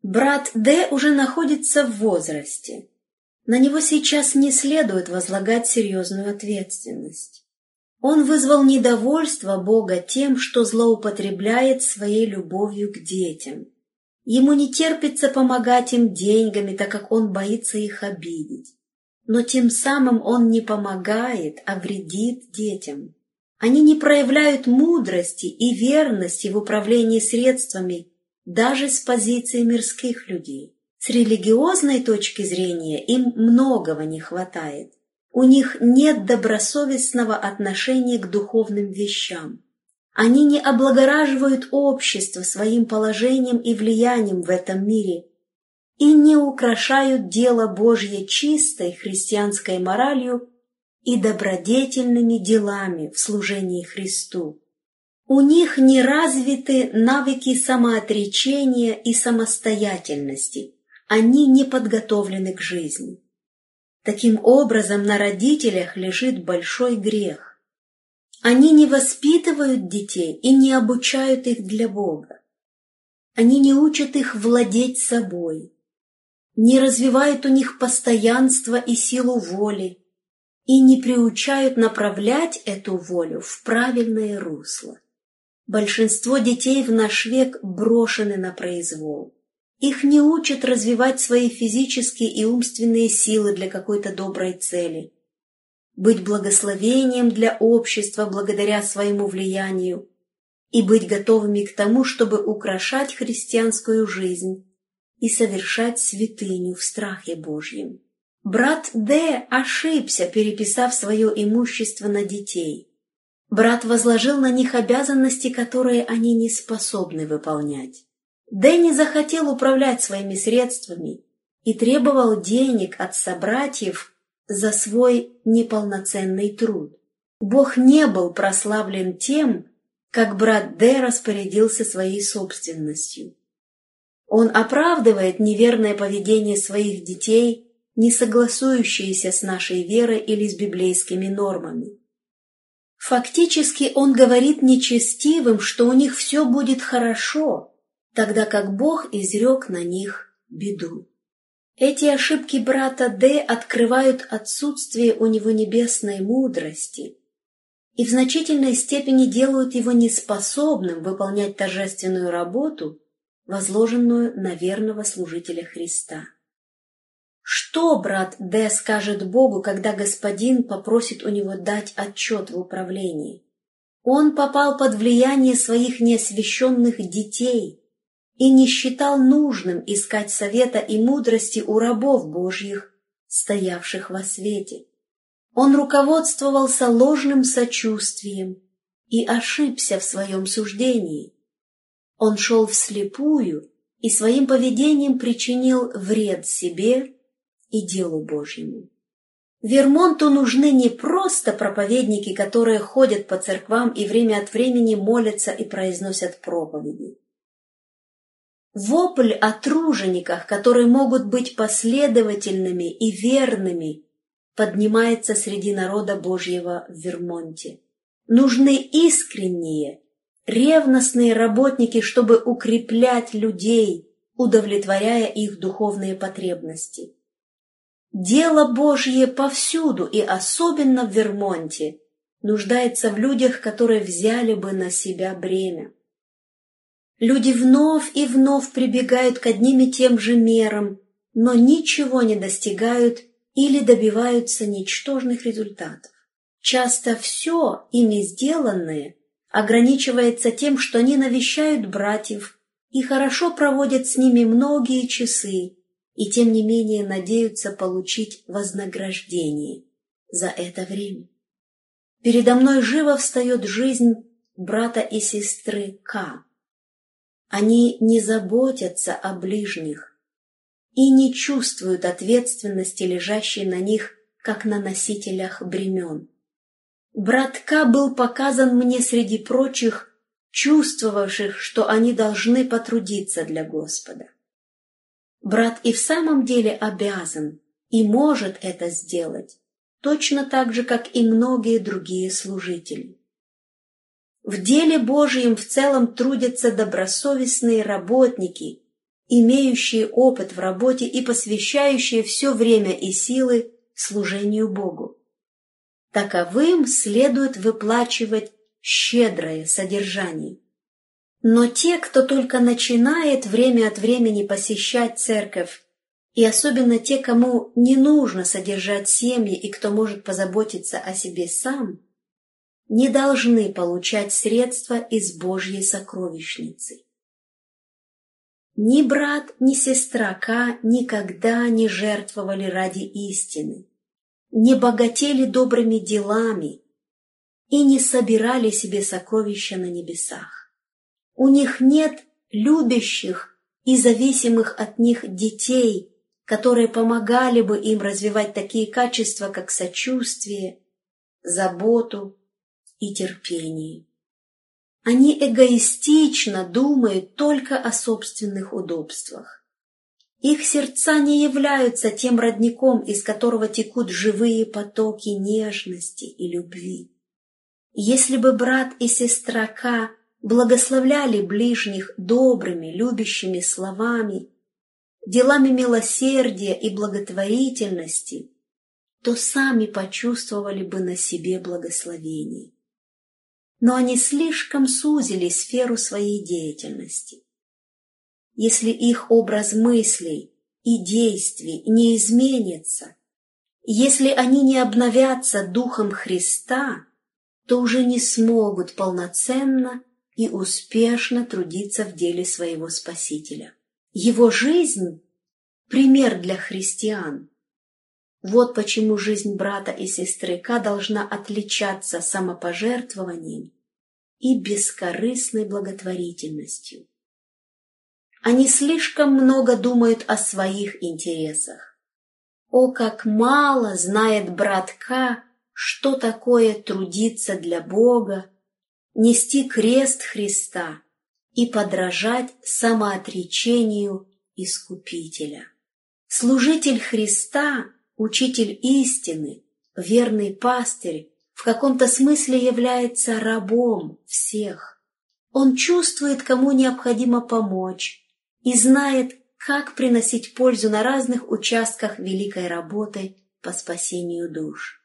Брат Д уже находится в возрасте. На него сейчас не следует возлагать серьезную ответственность. Он вызвал недовольство Бога тем, что злоупотребляет своей любовью к детям. Ему не терпится помогать им деньгами, так как он боится их обидеть. Но тем самым он не помогает, а вредит детям. Они не проявляют мудрости и верности в управлении средствами даже с позиции мирских людей. С религиозной точки зрения им многого не хватает. У них нет добросовестного отношения к духовным вещам. Они не облагораживают общество своим положением и влиянием в этом мире и не украшают дело Божье чистой христианской моралью и добродетельными делами в служении Христу. У них не развиты навыки самоотречения и самостоятельности, они не подготовлены к жизни. Таким образом, на родителях лежит большой грех. Они не воспитывают детей и не обучают их для Бога. Они не учат их владеть собой, не развивают у них постоянство и силу воли и не приучают направлять эту волю в правильное русло. Большинство детей в наш век брошены на произвол. Их не учат развивать свои физические и умственные силы для какой-то доброй цели, быть благословением для общества благодаря своему влиянию и быть готовыми к тому, чтобы украшать христианскую жизнь и совершать святыню в страхе Божьем. Брат Д. ошибся, переписав свое имущество на детей. Брат возложил на них обязанности, которые они не способны выполнять. Дэнни захотел управлять своими средствами и требовал денег от собратьев за свой неполноценный труд. Бог не был прославлен тем, как брат Д. распорядился своей собственностью. Он оправдывает неверное поведение своих детей, не согласующееся с нашей верой или с библейскими нормами. Фактически он говорит нечестивым, что у них все будет хорошо, тогда как Бог изрек на них беду. Эти ошибки брата Д. открывают отсутствие у него небесной мудрости и в значительной степени делают его неспособным выполнять торжественную работу, возложенную на верного служителя Христа. Что брат Д. скажет Богу, когда господин попросит у него дать отчет в управлении? Он попал под влияние своих неосвященных детей и не считал нужным искать совета и мудрости у рабов Божьих, стоявших во свете. Он руководствовался ложным сочувствием и ошибся в своем суждении. Он шел вслепую и своим поведением причинил вред себе и делу Божьему. Вермонту нужны не просто проповедники, которые ходят по церквам и время от времени молятся и произносят проповеди. Вопль о тружениках, которые могут быть последовательными и верными, поднимается среди народа Божьего в Вермонте. Нужны искренние, ревностные работники, чтобы укреплять людей, удовлетворяя их духовные потребности. Дело Божье повсюду, и особенно в Вермонте, нуждается в людях, которые взяли бы на себя бремя. Люди вновь и вновь прибегают к одним и тем же мерам, но ничего не достигают или добиваются ничтожных результатов. Часто все ими сделанное ограничивается тем, что они навещают братьев и хорошо проводят с ними многие часы, и тем не менее надеются получить вознаграждение за это время. Передо мной живо встает жизнь брата и сестры К. Они не заботятся о ближних и не чувствуют ответственности, лежащей на них, как на носителях бремен. Брат К. был показан мне среди прочих, чувствовавших, что они должны потрудиться для Господа. Брат и в самом деле обязан и может это сделать, точно так же, как и многие другие служители. В деле Божьем в целом трудятся добросовестные работники имеющие опыт в работе и посвящающие все время и силы служению Богу. Таковым следует выплачивать щедрое содержание. Но те, кто только начинает время от времени посещать церковь, и особенно те, кому не нужно содержать семьи и кто может позаботиться о себе сам, не должны получать средства из Божьей сокровищницы. Ни брат, ни сестра К никогда не жертвовали ради истины, не богатели добрыми делами и не собирали себе сокровища на небесах. У них нет любящих и зависимых от них детей, которые помогали бы им развивать такие качества, как сочувствие, заботу и терпение. Они эгоистично думают только о собственных удобствах. Их сердца не являются тем родником, из которого текут живые потоки нежности и любви. Если бы брат и сестра К благословляли ближних добрыми, любящими словами, делами милосердия и благотворительности, то сами почувствовали бы на себе благословение. Но они слишком сузили сферу своей деятельности. Если их образ мыслей и действий не изменится, если они не обновятся Духом Христа, то уже не смогут полноценно и успешно трудиться в деле своего Спасителя. Его жизнь – пример для христиан. Вот почему жизнь брата и сестры К должна отличаться самопожертвованием и бескорыстной благотворительностью. Они слишком много думают о своих интересах. О, как мало знает брат К, что такое трудиться для Бога, нести крест Христа и подражать самоотречению Искупителя. Служитель Христа, учитель истины, верный пастырь, в каком-то смысле является рабом всех. Он чувствует, кому необходимо помочь, и знает, как приносить пользу на разных участках великой работы по спасению душ.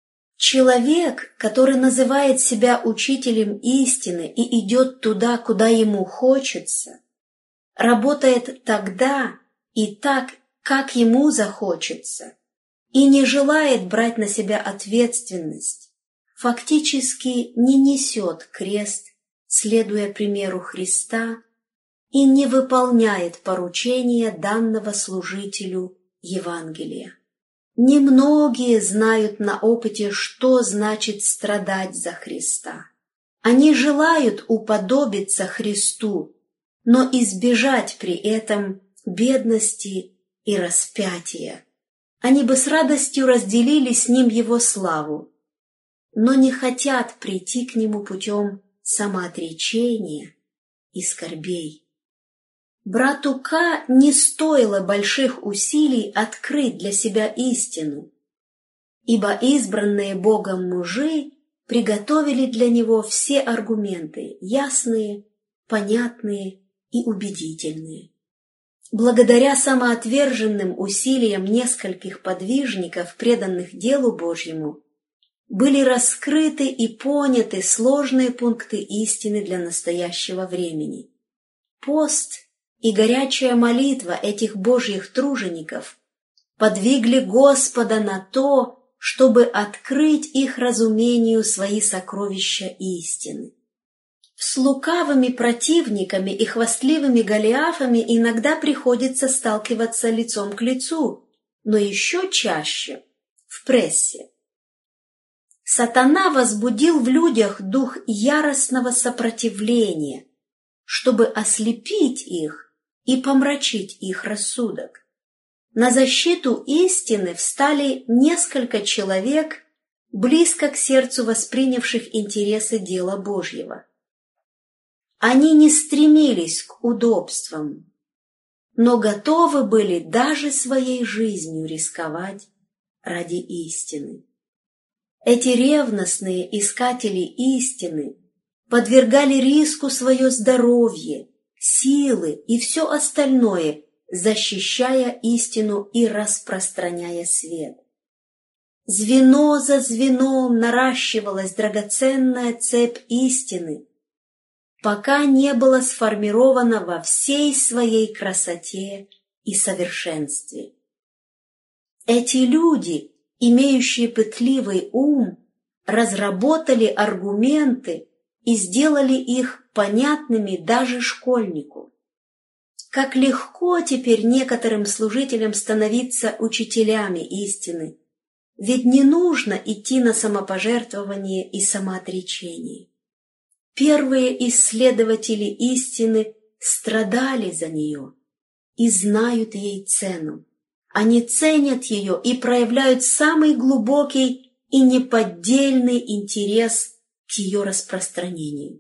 Человек, который называет себя учителем истины и идет туда, куда ему хочется, работает тогда и так, как ему захочется, и не желает брать на себя ответственность, фактически не несет крест, следуя примеру Христа, и не выполняет поручения данного служителю Евангелия. Немногие знают на опыте, что значит страдать за Христа. Они желают уподобиться Христу, но избежать при этом бедности и распятия. Они бы с радостью разделили с Ним Его славу, но не хотят прийти к Нему путем самоотречения и скорбей. Брату К не стоило больших усилий открыть для себя истину, ибо избранные Богом мужи приготовили для него все аргументы, ясные, понятные и убедительные. Благодаря самоотверженным усилиям нескольких подвижников, преданных делу Божьему, были раскрыты и поняты сложные пункты истины для настоящего времени. Пост и горячая молитва этих Божьих тружеников подвигли Господа на то, чтобы открыть их разумению свои сокровища истины. С лукавыми противниками и хвастливыми Голиафами иногда приходится сталкиваться лицом к лицу, но еще чаще в прессе. Сатана возбудил в людях дух яростного сопротивления, чтобы ослепить их и помрачить их рассудок. На защиту истины встали несколько человек, близко к сердцу воспринявших интересы дела Божьего. Они не стремились к удобствам, но готовы были даже своей жизнью рисковать ради истины. Эти ревностные искатели истины подвергали риску свое здоровье, силы и все остальное, защищая истину и распространяя свет. Звено за звеном наращивалась драгоценная цепь истины, пока не была сформирована во всей своей красоте и совершенстве. Эти люди, имеющие пытливый ум, разработали аргументы и сделали их понятными даже школьнику. Как легко теперь некоторым служителям становиться учителями истины, ведь не нужно идти на самопожертвование и самоотречение. Первые исследователи истины страдали за нее и знают ей цену. Они ценят ее и проявляют самый глубокий и неподдельный интерес к ее распространению.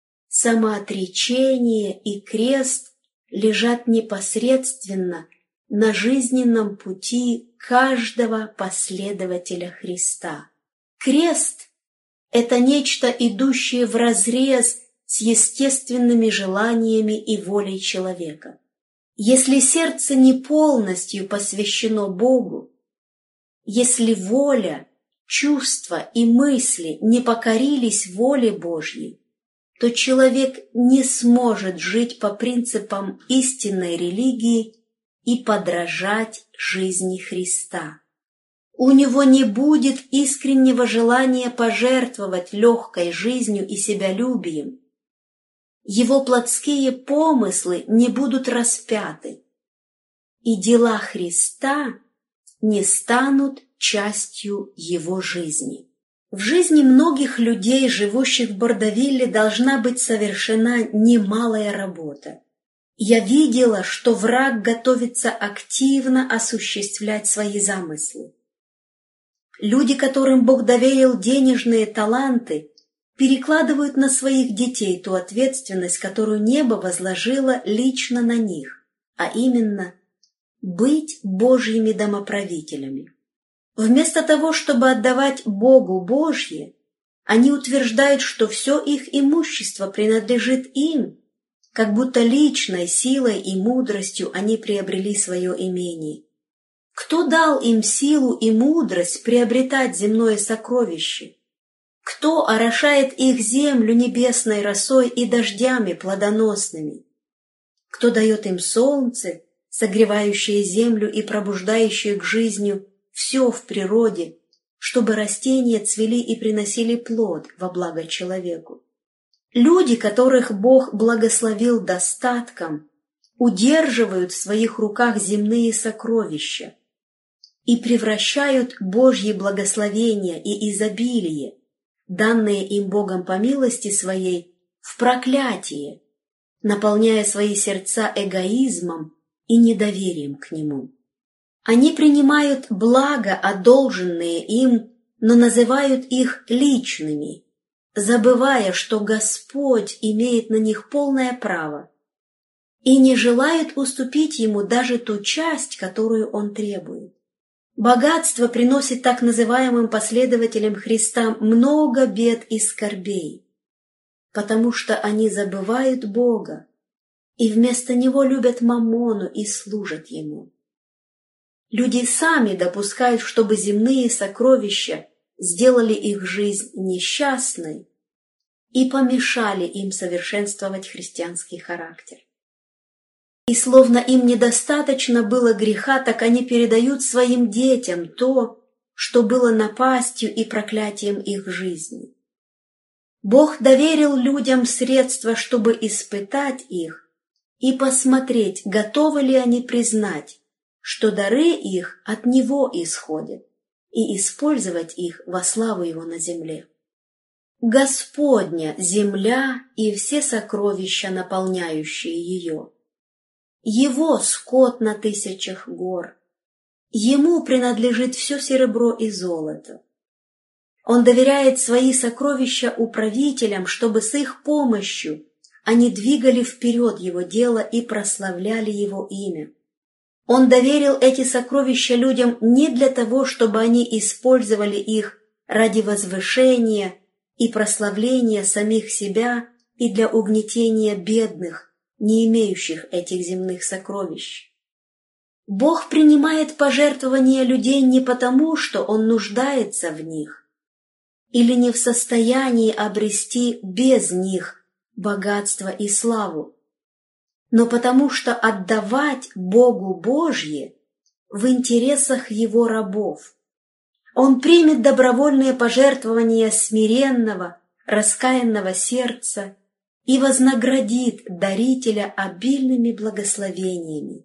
Самоотречение и крест лежат непосредственно на жизненном пути каждого последователя Христа. Крест – это нечто, идущее вразрез с естественными желаниями и волей человека. Если сердце не полностью посвящено Богу, если воля, чувства и мысли не покорились воле Божьей, то человек не сможет жить по принципам истинной религии и подражать жизни Христа. У него не будет искреннего желания пожертвовать легкой жизнью и себялюбием. Его плотские помыслы не будут распяты, и дела Христа не станут частью его жизни. В жизни многих людей, живущих в Бордовилле, должна быть совершена немалая работа. Я видела, что враг готовится активно осуществлять свои замыслы. Люди, которым Бог доверил денежные таланты, перекладывают на своих детей ту ответственность, которую небо возложило лично на них, а именно быть Божьими домоправителями. Вместо того, чтобы отдавать Богу Божье, они утверждают, что все их имущество принадлежит им, как будто личной силой и мудростью они приобрели свое имение. Кто дал им силу и мудрость приобретать земное сокровище? Кто орошает их землю небесной росой и дождями плодоносными? Кто дает им солнце, согревающее землю и пробуждающее к жизни все в природе, чтобы растения цвели и приносили плод во благо человеку? Люди, которых Бог благословил достатком, удерживают в своих руках земные сокровища и превращают Божьи благословения и изобилие, данные им Богом по милости своей, в проклятие, наполняя свои сердца эгоизмом и недоверием к Нему. Они принимают блага, одолженные им, но называют их личными, забывая, что Господь имеет на них полное право, и не желают уступить Ему даже ту часть, которую Он требует. Богатство приносит так называемым последователям Христа много бед и скорбей, потому что они забывают Бога и вместо Него любят маммону и служат Ему. Люди сами допускают, чтобы земные сокровища сделали их жизнь несчастной и помешали им совершенствовать христианский характер. И словно им недостаточно было греха, так они передают своим детям то, что было напастью и проклятием их жизни. Бог доверил людям средства, чтобы испытать их и посмотреть, готовы ли они признать, что дары их от Него исходят, и использовать их во славу Его на земле. Господня земля и все сокровища, наполняющие ее. Его скот на тысячах гор. Ему принадлежит все серебро и золото. Он доверяет свои сокровища управителям, чтобы с их помощью они двигали вперед Его дело и прославляли Его имя. Он доверил эти сокровища людям не для того, чтобы они использовали их ради возвышения и прославления самих себя и для угнетения бедных, не имеющих этих земных сокровищ. Бог принимает пожертвования людей не потому, что Он нуждается в них или не в состоянии обрести без них богатство и славу, но потому что отдавать Богу Божье в интересах Его рабов. Он примет добровольные пожертвования смиренного, раскаянного сердца и вознаградит дарителя обильными благословениями.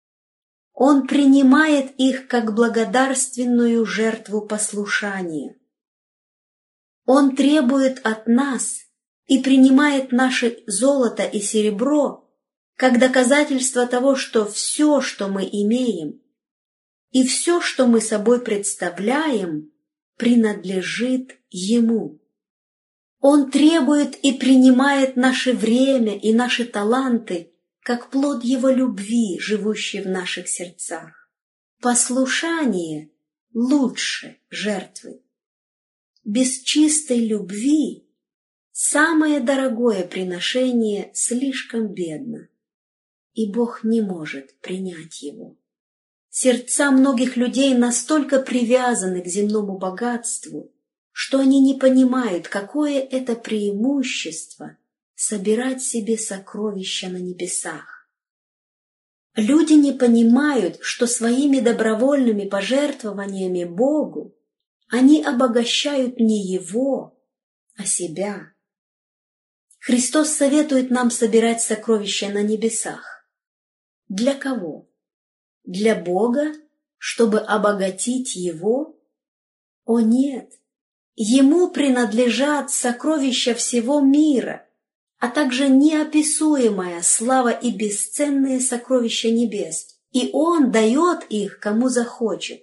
Он принимает их как благодарственную жертву послушания. Он требует от нас и принимает наше золото и серебро как доказательство того, что все, что мы имеем, и все, что мы собой представляем, принадлежит Ему. Он требует и принимает наше время и наши таланты как плод Его любви, живущий в наших сердцах. Послушание лучше жертвы. Без чистой любви самое дорогое приношение слишком бедно, и Бог не может принять его. Сердца многих людей настолько привязаны к земному богатству, что они не понимают, какое это преимущество собирать себе сокровища на небесах. Люди не понимают, что своими добровольными пожертвованиями Богу они обогащают не Его, а себя. Христос советует нам собирать сокровища на небесах. Для кого? Для Бога, чтобы обогатить Его? О нет! Ему принадлежат сокровища всего мира, а также неописуемая слава и бесценные сокровища небес, и Он дает их, кому захочет.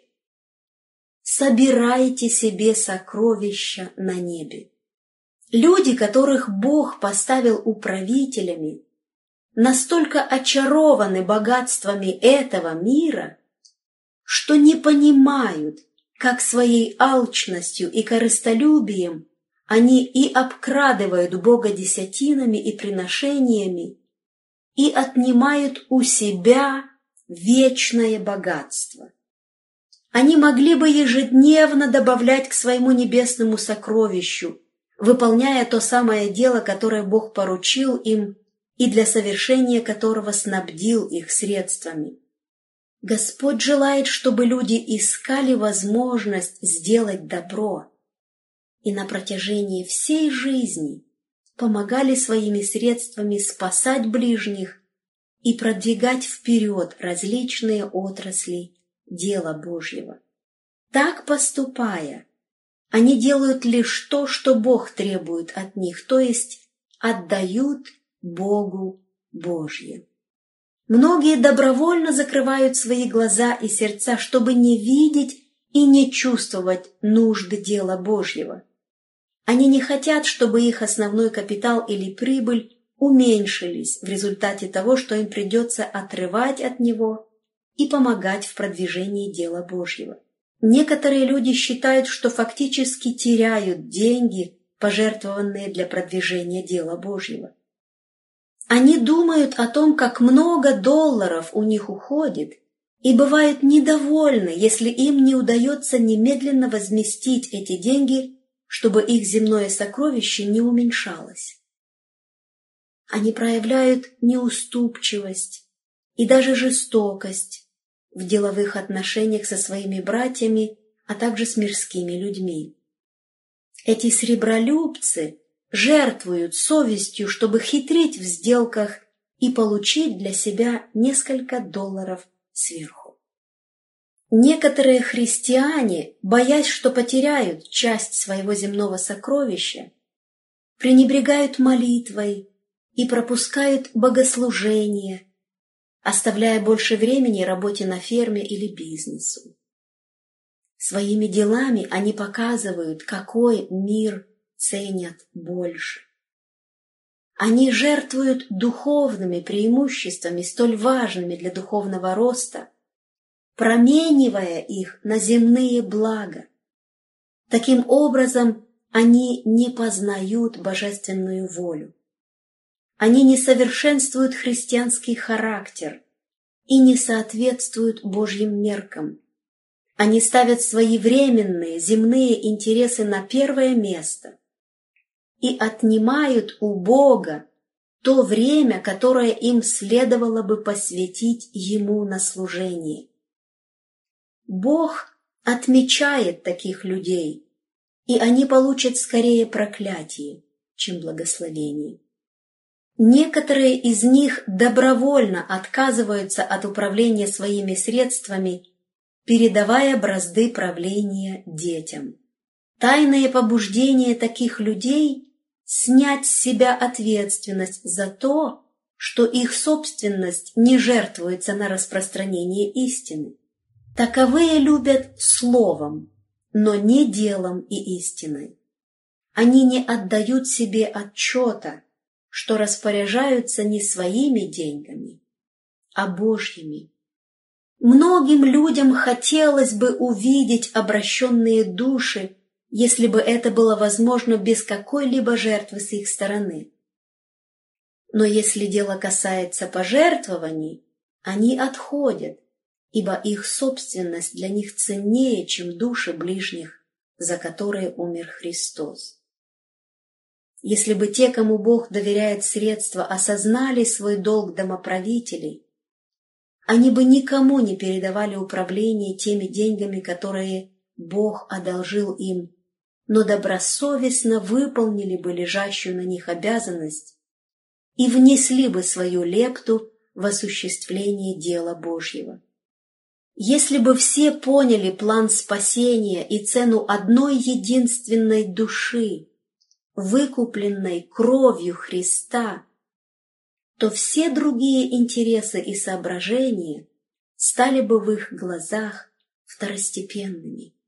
Собирайте себе сокровища на небе. Люди, которых Бог поставил управителями, настолько очарованы богатствами этого мира, что не понимают, как своей алчностью и корыстолюбием они и обкрадывают Бога десятинами и приношениями, и отнимают у себя вечное богатство. Они могли бы ежедневно добавлять к своему небесному сокровищу, выполняя то самое дело, которое Бог поручил им и для совершения которого снабдил их средствами. Господь желает, чтобы люди искали возможность сделать добро и на протяжении всей жизни помогали своими средствами спасать ближних и продвигать вперед различные отрасли дела Божьего. Так поступая, они делают лишь то, что Бог требует от них, то есть отдают Богу Божье. Многие добровольно закрывают свои глаза и сердца, чтобы не видеть и не чувствовать нужды дела Божьего. Они не хотят, чтобы их основной капитал или прибыль уменьшились в результате того, что им придется отрывать от него и помогать в продвижении дела Божьего. Некоторые люди считают, что фактически теряют деньги, пожертвованные для продвижения дела Божьего. Они думают о том, как много долларов у них уходит, и бывают недовольны, если им не удается немедленно возместить эти деньги, чтобы их земное сокровище не уменьшалось. Они проявляют неуступчивость и даже жестокость в деловых отношениях со своими братьями, а также с мирскими людьми. Эти сребролюбцы жертвуют совестью, чтобы хитрить в сделках и получить для себя несколько долларов сверху. Некоторые христиане, боясь, что потеряют часть своего земного сокровища, пренебрегают молитвой и пропускают богослужение, оставляя больше времени работе на ферме или бизнесу. Своими делами они показывают, какой мир ценят больше. Они жертвуют духовными преимуществами, столь важными для духовного роста, променивая их на земные блага. Таким образом, они не познают божественную волю. Они не совершенствуют христианский характер и не соответствуют Божьим меркам. Они ставят свои временные, земные интересы на первое место и отнимают у Бога то время, которое им следовало бы посвятить Ему на служение. Бог отмечает таких людей, и они получат скорее проклятие, чем благословение. Некоторые из них добровольно отказываются от управления своими средствами, передавая бразды правления детям. Тайное побуждение таких людей – снять с себя ответственность за то, что их собственность не жертвуется на распространение истины. Таковые любят словом, но не делом и истиной. Они не отдают себе отчета, что распоряжаются не своими деньгами, а Божьими. Многим людям хотелось бы увидеть обращенные души, если бы это было возможно без какой-либо жертвы с их стороны. Но если дело касается пожертвований, они отходят, ибо их собственность для них ценнее, чем души ближних, за которые умер Христос. Если бы те, кому Бог доверяет средства, осознали свой долг домоправителей, они бы никому не передавали управление теми деньгами, которые Бог одолжил им, но добросовестно выполнили бы лежащую на них обязанность и внесли бы свою лепту в осуществление дела Божьего. Если бы все поняли план спасения и цену одной единственной души, выкупленной кровью Христа, то все другие интересы и соображения стали бы в их глазах второстепенными.